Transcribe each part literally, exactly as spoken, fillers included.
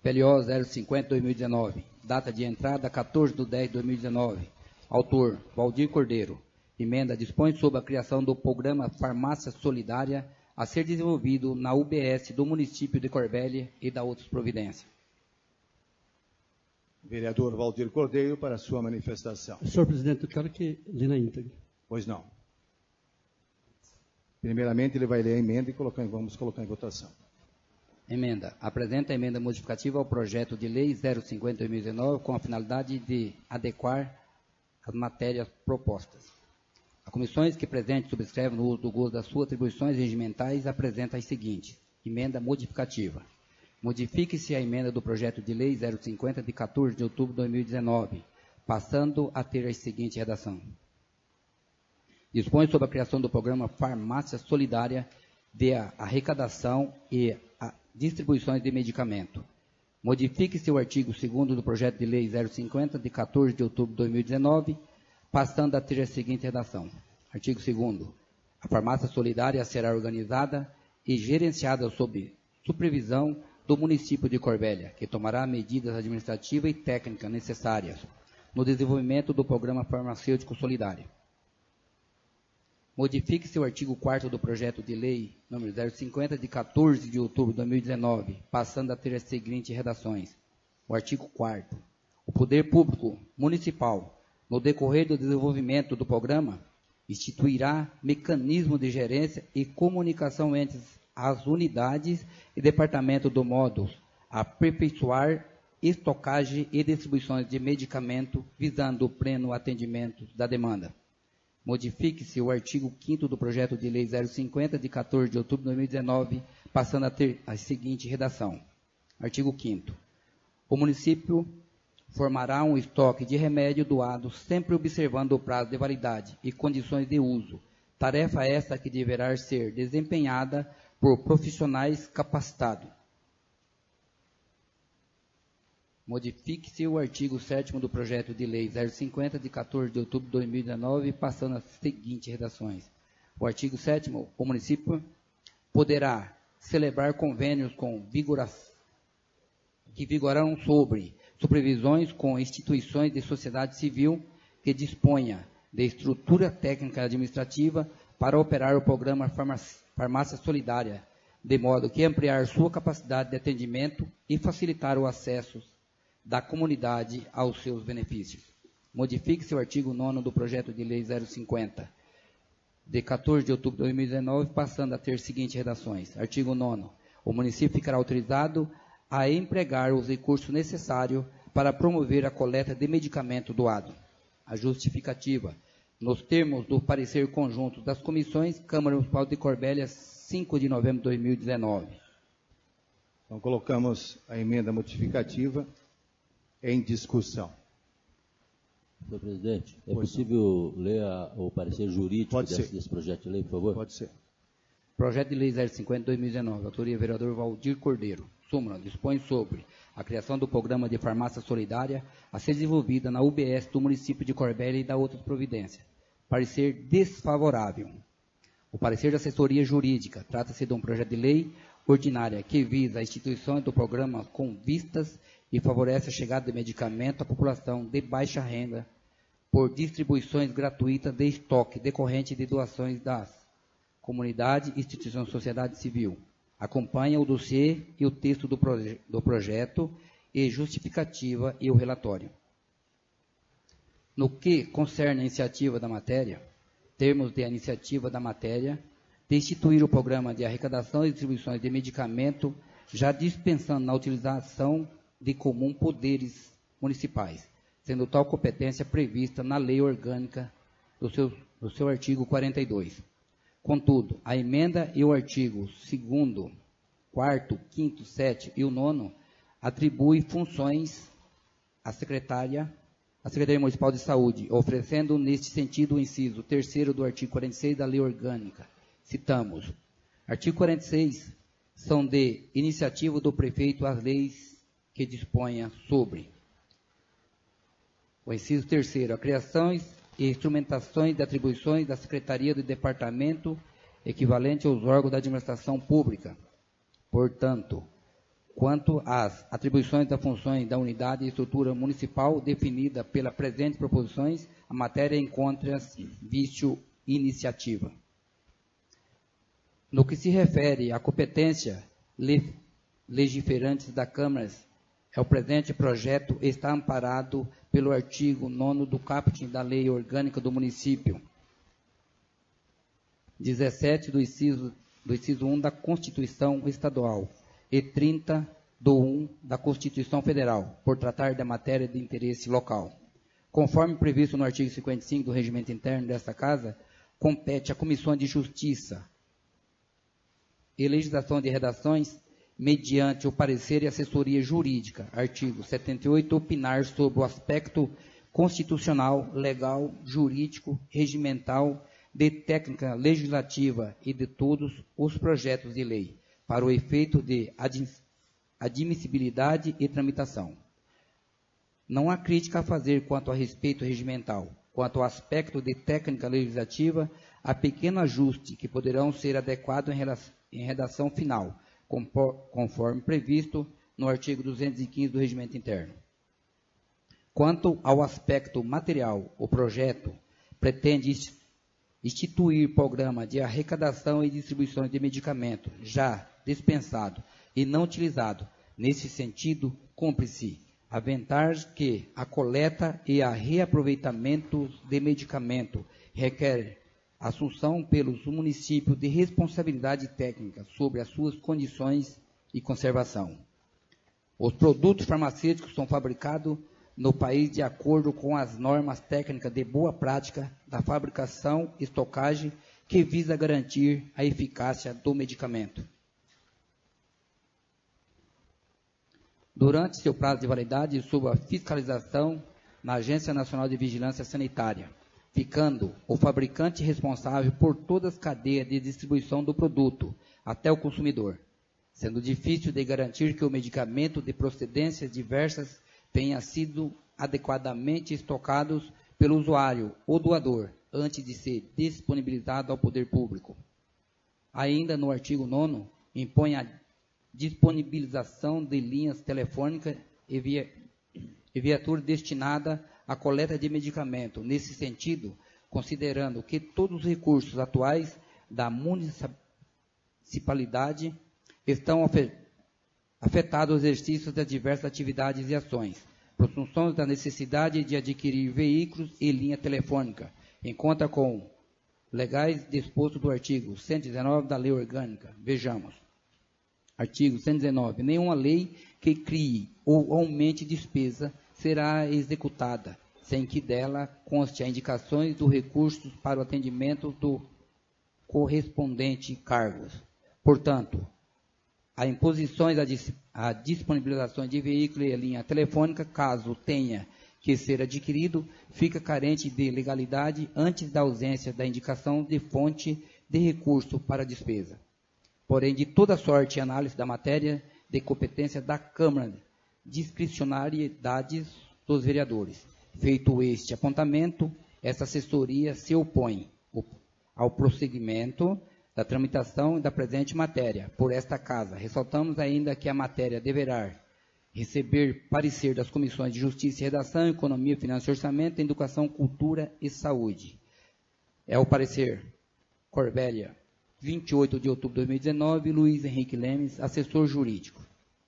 P L O zero cinquenta barra dois mil e dezenove. Data de entrada quatorze de dez de dois mil e dezenove. Autor, Valdir Cordeiro. Emenda dispõe sobre a criação do programa Farmácia Solidária a ser desenvolvido na U B S do município de Corbélia e da outras providências. Vereador Valdir Cordeiro, para a sua manifestação. Senhor presidente, eu quero que lê na íntegra. Pois não. Primeiramente, ele vai ler a emenda e colocar, vamos colocar em votação. Emenda. Apresenta a emenda modificativa ao projeto de lei zero cinquenta barra dois mil e dezenove com a finalidade de adequar as matérias propostas. As comissões que presente subscrevem no uso do gozo das suas atribuições regimentais apresentam as seguintes. Emenda modificativa. Modifique-se a emenda do projeto de lei zero cinquenta de quatorze de outubro de dois mil e dezenove, passando a ter a seguinte redação. Dispõe sobre a criação do programa Farmácia Solidária de arrecadação e a distribuição de medicamento. Modifique-se o artigo segundo do projeto de lei zero cinquenta de quatorze de outubro de dois mil e dezenove, passando a ter a seguinte redação. Artigo segundo. A farmácia solidária será organizada e gerenciada sob supervisão do município de Corbélia, que tomará medidas administrativas e técnicas necessárias no desenvolvimento do programa farmacêutico solidário. Modifique-se o artigo quarto do projeto de lei número zero cinquenta de quatorze de outubro de dois mil e dezenove, passando a ter as seguintes redações. O artigo quarto. O poder público municipal, no decorrer do desenvolvimento do programa, instituirá mecanismo de gerência e comunicação entre as unidades e departamentos do modo a aperfeiçoar estocagem e distribuições de medicamento visando o pleno atendimento da demanda. Modifique-se o artigo quinto do projeto de lei zero cinquenta de quatorze de outubro de dois mil e dezenove, passando a ter a seguinte redação. Artigo quinto. O município formará um estoque de remédio doado, sempre observando o prazo de validade e condições de uso. Tarefa esta que deverá ser desempenhada por profissionais capacitados. Modifique-se o artigo sétimo do projeto de lei zero cinquenta de quatorze de outubro de dois mil e dezenove, passando as seguintes redações. O artigo sétimo, o município poderá celebrar convênios com vigora, que vigorarão sobre supervisões com instituições de sociedade civil que disponha de estrutura técnica administrativa para operar o programa Farmácia, Farmácia Solidária, de modo que ampliar sua capacidade de atendimento e facilitar o acesso da comunidade aos seus benefícios. Modifique-se o artigo nono do projeto de lei zero cinquenta, de quatorze de outubro de dois mil e dezenove, passando a ter seguintes redações. Artigo nono. O município ficará autorizado a empregar os recursos necessários para promover a coleta de medicamento doado. A justificativa. Nos termos do parecer conjunto das comissões, Câmara Municipal de Corbélia, cinco de novembro de dois mil e dezenove. Então, colocamos a emenda modificativa em discussão. Senhor presidente, é Pois possível não. ler a, o parecer jurídico Pode desse, ser. desse projeto de lei, por favor? Pode ser. Projeto de lei zero cinquenta de dois mil e dezenove, autoria vereador Valdir Cordeiro. Súmula dispõe sobre a criação do programa de farmácia solidária a ser desenvolvida na U B S do município de Corbélia e da outras providências. Parecer desfavorável. O parecer de assessoria jurídica trata-se de um projeto de lei ordinária que visa a instituição do programa com vistas e favorece a chegada de medicamento à população de baixa renda por distribuições gratuitas de estoque decorrente de doações das comunidades e instituições de sociedade civil. Acompanha o dossiê e o texto do, proje do projeto e justificativa e o relatório. No que concerne a iniciativa da matéria, termos de iniciativa da matéria, de instituir o programa de arrecadação e distribuições de medicamento, já dispensando na utilização de comum poderes municipais, sendo tal competência prevista na lei orgânica do seu, do seu artigo quarenta e dois. Contudo, a emenda e o artigo segundo, quarto, quinto, sétimo e o nono atribui funções à secretária, à Secretaria Municipal de Saúde, oferecendo neste sentido o inciso terceiro do artigo quarenta e seis da lei orgânica. Citamos. Artigo quarenta e seis são de iniciativa do prefeito as leis que disponha sobre o inciso terceiro, a criação e instrumentações de atribuições da Secretaria do Departamento equivalente aos órgãos da administração pública. Portanto, quanto às atribuições das funções da unidade e estrutura municipal definida pela presente proposições, a matéria encontra-se vício iniciativa. No que se refere à competência le, legiferantes da Câmara, é o presente projeto está amparado pelo artigo nono do caput da Lei Orgânica do Município, dezessete do inciso, do inciso um da Constituição Estadual e trinta do um da Constituição Federal, por tratar da matéria de interesse local. Conforme previsto no artigo cinquenta e cinco do Regimento Interno desta Casa, compete à Comissão de Justiça e Legislação de Redações, mediante o parecer e assessoria jurídica, artigo setenta e oito, opinar sobre o aspecto constitucional, legal, jurídico, regimental, de técnica legislativa e de todos os projetos de lei, para o efeito de admissibilidade e tramitação. Não há crítica a fazer quanto a respeito regimental. Quanto ao aspecto de técnica legislativa, há pequeno ajuste que poderão ser adequados em redação final, conforme previsto no artigo duzentos e quinze do Regimento Interno. Quanto ao aspecto material, o projeto pretende instituir programa de arrecadação e distribuição de medicamentos já dispensado e não utilizado. Nesse sentido, cumpre-se aventar que a coleta e a reaproveitamento de medicamento requer assunção pelos municípios de responsabilidade técnica sobre as suas condições e conservação. Os produtos farmacêuticos são fabricados no país de acordo com as normas técnicas de boa prática da fabricação e estocagem que visa garantir a eficácia do medicamento. Durante seu prazo de validade, sob a fiscalização na Agência Nacional de Vigilância Sanitária, ficando o fabricante responsável por todas as cadeias de distribuição do produto até o consumidor, sendo difícil de garantir que o medicamento de procedências diversas tenha sido adequadamente estocados pelo usuário ou doador antes de ser disponibilizado ao poder público. Ainda no artigo nono, impõe a disponibilização de linhas telefônicas e, via, e viatura destinada à coleta de medicamento. Nesse sentido, considerando que todos os recursos atuais da municipalidade estão afetados aos exercícios das diversas atividades e ações, presunções da necessidade de adquirir veículos e linha telefônica, em conta com legais disposto do artigo cento e dezenove da Lei Orgânica. Vejamos. Artigo cento e dezenove. Nenhuma lei que crie ou aumente despesa será executada, sem que dela conste a indicações dos recursos para o atendimento do correspondente cargos. Portanto, a imposições a disponibilização de veículo e linha telefônica, caso tenha que ser adquirido, fica carente de legalidade antes da ausência da indicação de fonte de recurso para a despesa. Porém, de toda sorte, análise da matéria de competência da Câmara, discricionariedades dos vereadores. Feito este apontamento, essa assessoria se opõe ao prosseguimento da tramitação da presente matéria por esta Casa. Ressaltamos ainda que a matéria deverá receber parecer das comissões de Justiça e Redação, Economia, Finanças e Orçamento, Educação, Cultura e Saúde. É o parecer Corbélia, vinte e oito de outubro de dois mil e dezenove, Luiz Henrique Lemes, assessor jurídico.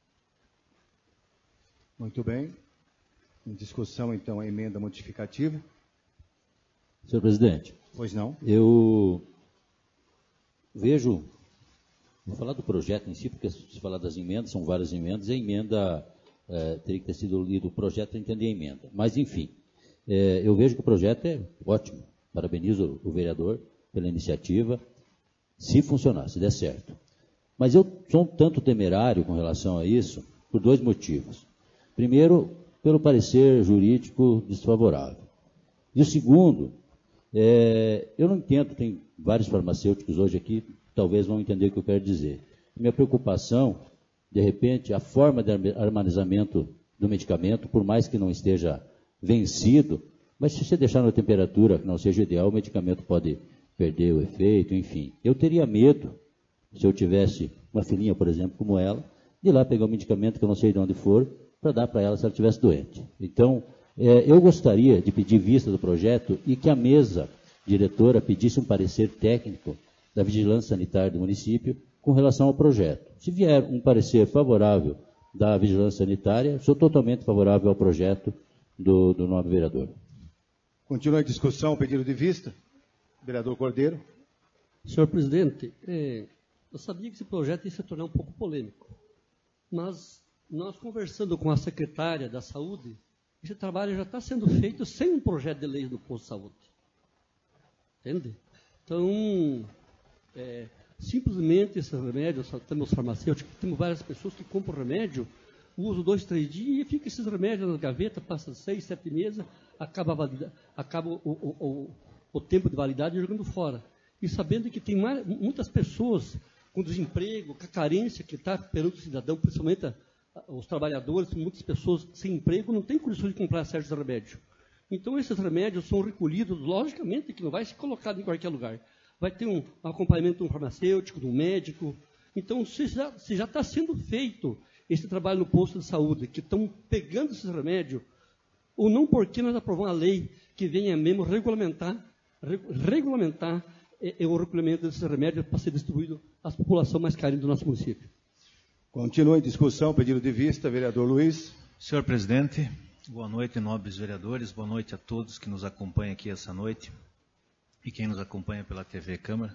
Muito bem. Em discussão, então, a emenda modificativa. Senhor presidente. Pois não. Eu vejo, vou falar do projeto em si, porque se falar das emendas, são várias emendas, e a emenda, é, teria que ter sido lido o projeto para entender a emenda. Mas, enfim, é, eu vejo que o projeto é ótimo. Parabenizo o vereador pela iniciativa, se funcionar, se der certo. Mas eu sou um tanto temerário com relação a isso, por dois motivos. Primeiro, pelo parecer jurídico desfavorável. E o segundo, é, eu não entendo, tem vários farmacêuticos hoje aqui, talvez vão entender o que eu quero dizer. Minha preocupação, de repente, a forma de armazenamento do medicamento, por mais que não esteja vencido, mas se você deixar na temperatura que não seja ideal, o medicamento pode perder o efeito, enfim. Eu teria medo, se eu tivesse uma filhinha, por exemplo, como ela, de ir lá pegar o medicamento, que eu não sei de onde for, para dar para ela se ela estivesse doente. Então, é, eu gostaria de pedir vista do projeto e que a mesa diretora pedisse um parecer técnico da Vigilância Sanitária do município com relação ao projeto. Se vier um parecer favorável da Vigilância Sanitária, sou totalmente favorável ao projeto do, do nobre vereador. Continua a discussão, pedido de vista. Vereador Cordeiro. Senhor presidente, é, eu sabia que esse projeto ia se tornar um pouco polêmico, mas nós conversando com a secretária da Saúde, esse trabalho já está sendo feito sem um projeto de lei do posto de saúde. Entende? Então, é, simplesmente esse remédio, temos farmacêuticos, temos várias pessoas que compram remédio, usam dois, três dias e fica esses remédios na gaveta, passa seis, sete meses, acaba, a valida, acaba o, o, o, o tempo de validade jogando fora. E sabendo que tem mais, muitas pessoas com desemprego, com a carência que está perante o cidadão, principalmente a, a, os trabalhadores, muitas pessoas sem emprego, não têm condições de comprar certos remédios. Então, esses remédios são recolhidos, logicamente, que não vai ser colocado em qualquer lugar. Vai ter um, um acompanhamento de um farmacêutico, de um médico. Então, se já, se já está sendo feito esse trabalho no posto de saúde, que estão pegando esses remédios, ou não porque nós aprovamos uma lei que venha mesmo regulamentar, re, regulamentar é, é o recolhimento desses remédios para ser distribuído às populações mais carentes do nosso município. Continua em discussão, pedido de vista, vereador Luiz. Senhor presidente, boa noite, nobres vereadores, boa noite a todos que nos acompanham aqui essa noite e quem nos acompanha pela T V Câmara.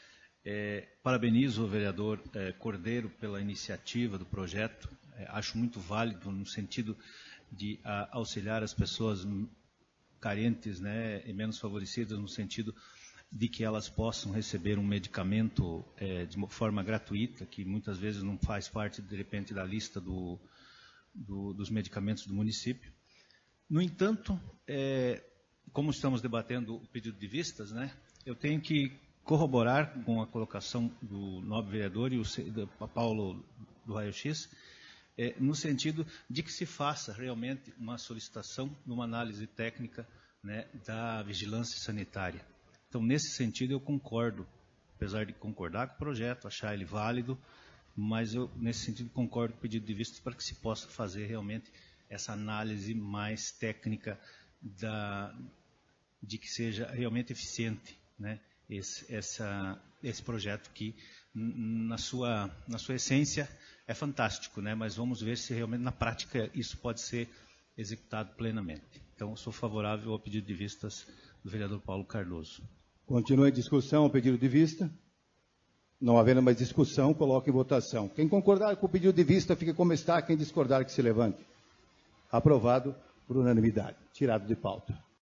É, parabenizo o vereador é, Cordeiro pela iniciativa do projeto, é, acho muito válido no sentido de a, auxiliar as pessoas carentes, né, e menos favorecidas, no sentido de que elas possam receber um medicamento é, de uma forma gratuita, que muitas vezes não faz parte, de repente, da lista do, do, dos medicamentos do município. No entanto, é, como estamos debatendo o pedido de vistas, né, eu tenho que corroborar com a colocação do nobre vereador e o do Paulo do Raio-X, é, no sentido de que se faça realmente uma solicitação numa análise técnica, né, da vigilância sanitária. Então, nesse sentido, eu concordo, apesar de concordar com o projeto, achar ele válido, mas eu, nesse sentido, concordo com o pedido de vistas para que se possa fazer realmente essa análise mais técnica da, de que seja realmente eficiente, né, esse, essa, esse projeto que, na sua, na sua essência, é fantástico, né, mas vamos ver se realmente na prática isso pode ser executado plenamente. Então, eu sou favorável ao pedido de vistas do vereador Paulo Cardoso. Continua em discussão o pedido de vista. Não havendo mais discussão, coloque em votação. Quem concordar com o pedido de vista, fique como está. Quem discordar, que se levante. Aprovado por unanimidade. Tirado de pauta.